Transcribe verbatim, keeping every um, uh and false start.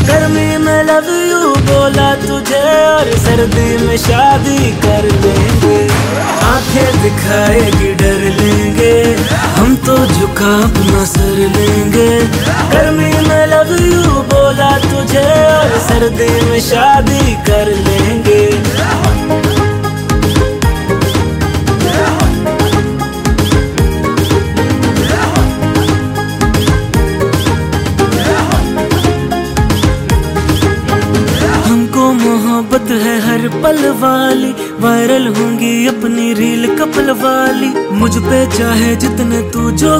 गर्मी में love you बोला तुझे और सर्दी में शादी कर लेंगे। आंखें दिखाएगी डर लेंगे, हम तो झुका अपना सर लेंगे। गर्मी में लव यू बोला तुझे और सर्दी में शादी कर लेंगे। मोहब्बत है हर पल वाली, वायरल होंगी अपनी रील कपल वाली। मुझ पे चाहे जितने तू जो